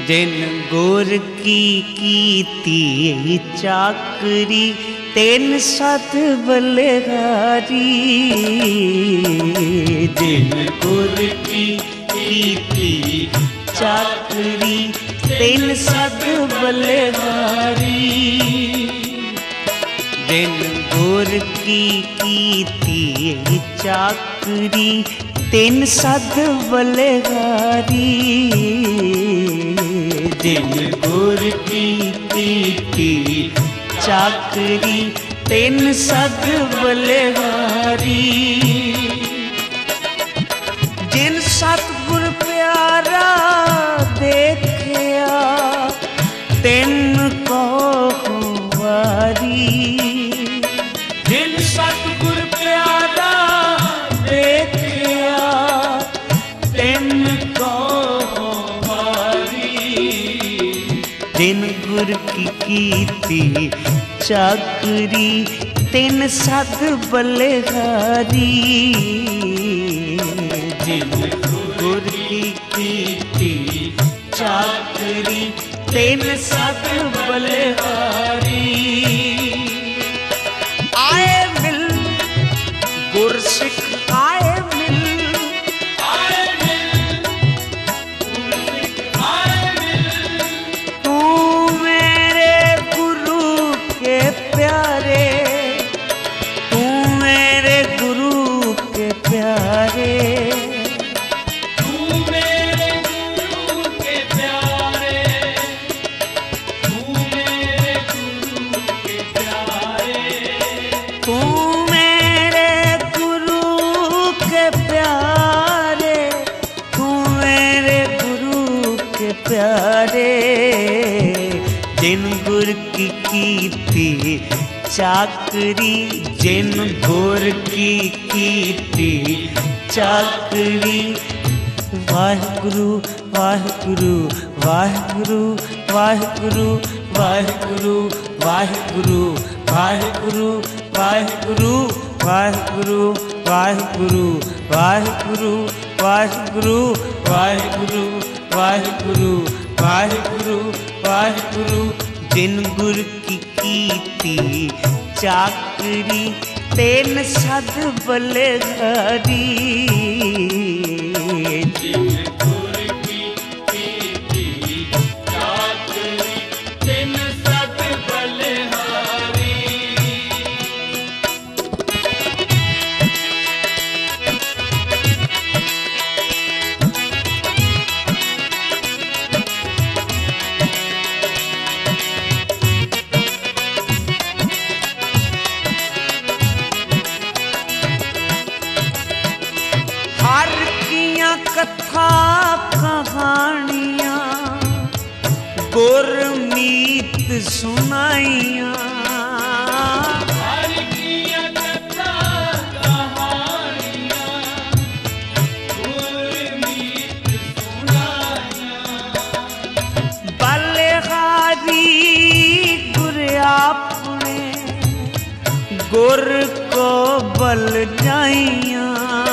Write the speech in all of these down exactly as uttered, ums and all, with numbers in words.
जिन गुर की कीती चाकरी तेन सत बलिहारी। जिन गुर की कीती चाकरी तेन सत बलिहारी। जिन गुर की कीती चाकरी तेन सत बलिहारी। जिन गुर की कीती चाकरी तेन सत बलिहारी। जिन सतगुर प्यारा देखिया तेन को वारी। जिन सतगुर प्यारा देखिया तेन को वारी। जिन गुर की कीती चाकरी तेन सत बलिहारी। जिन गुर की कीती चाकरी तेन सत बलिहारी। आए मिल गुर सिख आए मिल। आए मिल गुर सिख आए मिल। तू मेरे गुरु के प्यारे। तू मेरे गुरु के प्यारे। तू मेरे गुरु के प्यारे। तू मेरे गुरु के प्यारे। तू मेरे गुरु के प्यारे। तू मेरे गुरु के प्यारे। जिन गुर की कीती चाकरी जिन गुर की कीती चाकरी। वाहिगुरु वाहिगुरु वाहिगुरु वाहिगुरु वाहिगुरु वाहिगुरु वाहिगुरु वाहिगुरु वाहिगुरु वाहिगुरु वाहिगुरु वाहिगुरु वाहिगुरु वाहिगुरु वाहिगुरु वाहिगुरु। जिन गुर की कीती चाकरी तेन सत बलिहारी। जिन गुर की कीती चाकरी तेन सत बलिहारी। हर किया कथा कहानियां गुरमीत सुनाइया। हर किया कथा कहानियां गुरमीत सुनाइया। बलिहारी गुर आपने गुर को बल जाइया।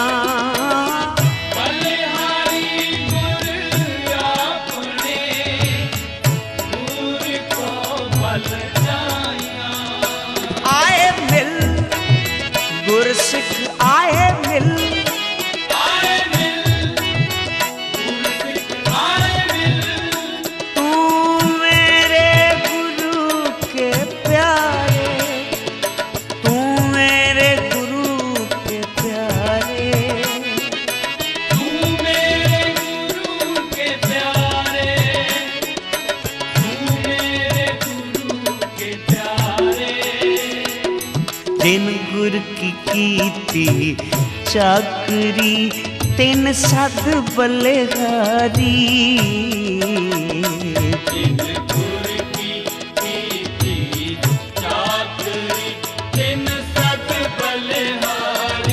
आए मिल गुर सिख आए मिल। आए मिल गुर सिख आए मिल। तू मेरे गुरु के प्यारे। तू मेरे गुरु के प्यारे। तू मेरे गुरु के प्यारे। तू मेरे गुरु के प्यारे। जिन गुर की कीती चाकरी तेन सत बलिहारी। जिन गुर की कीती चाकरी तेन सत बलिहारी।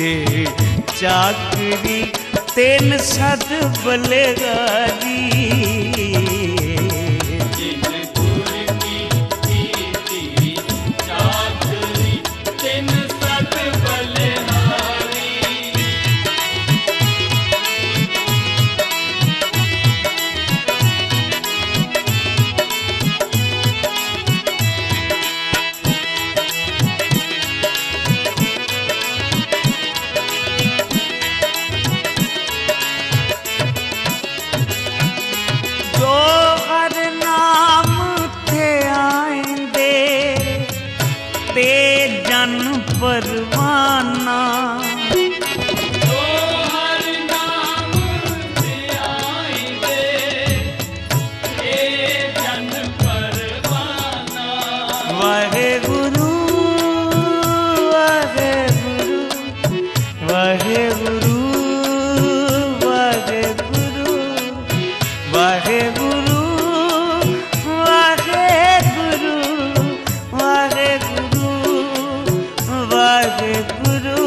कीते चाकरी तेन सद बलिहारी। जिन गुर की कीती चाकरी तिन सत बलिहारी। जो हर नाम थे आएंदे ते जन परवाना। जो हर नाम से आएंदे ये जन परवाना। वाहे गुरु वाहे गुरु वाहे गुरु वाहे गुरु वाहे गुरु वाहे गुरु वाहे गुरु वाहे गुरु।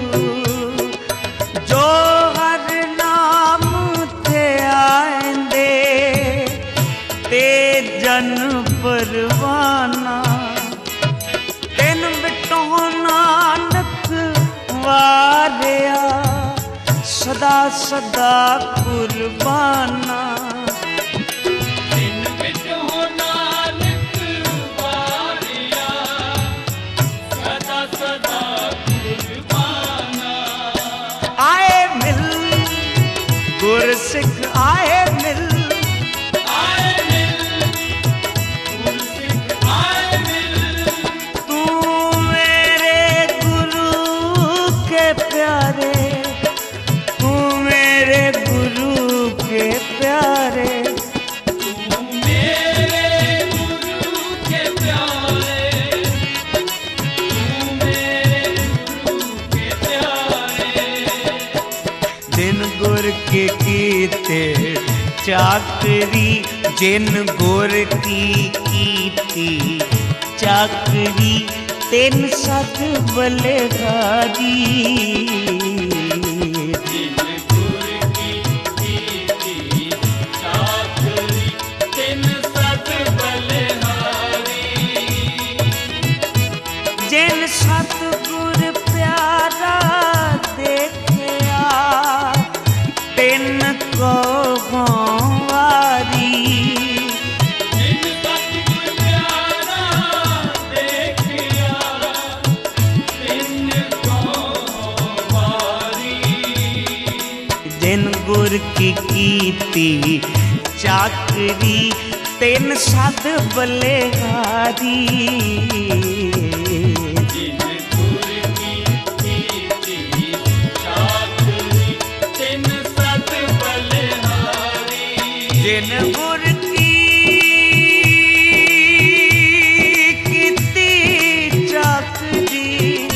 जो हर नाम थे आएंदे ते जन परवाना। तेन बिटों नानक वारिया सदा सदा कुर्बाना। तिन बिटो नानक वारिया सदा सदा कुर्बाना। आए मिल गुर सिख आए मिल। आए मिल गुर सिख आए मिल। तू मेरे गुरु के प्यारे तू मेरे गुरु के प्यारे। तू मेरे गुरु के प्यारे। तू मेरे गुरु के प्यारे। जिन गुर के कीते चाकरी जिन गुर की कीती चाकरी तेन सत बलिहारी। जिन गुर की कीती चाकरी तिन सत बलिहारी। जिन सतगुर प्यारा देखिया तिन को वारी। जिन सतगुर प्यारा देखिया तिन को वारी। जिन गुर की कीती चाकरी तिन सद बलिहारी। जिन गुर की कीती चाकरी तिन सत बलिहारी। जिन गुर की कीती चाकरी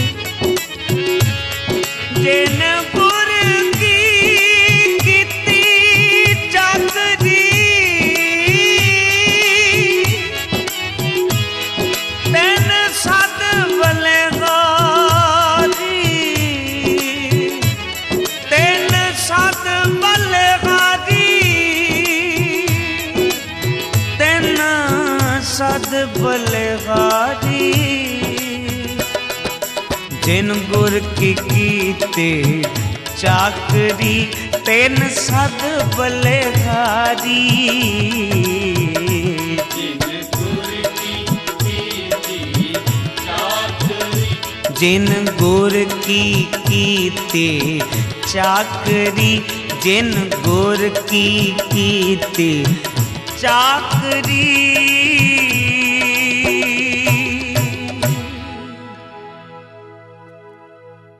जिन गुर की कीती चाकरी तेन सद बलिहारी। तेन सद बलिहारी। तेन सद बलिहारी। जिन गुर की कीते चाकरी तेन सद बलिहारी। जिन गुर की कीती चाकरी जिन गुर की कीते चाकरी जिन गुर की कीते चाकरी।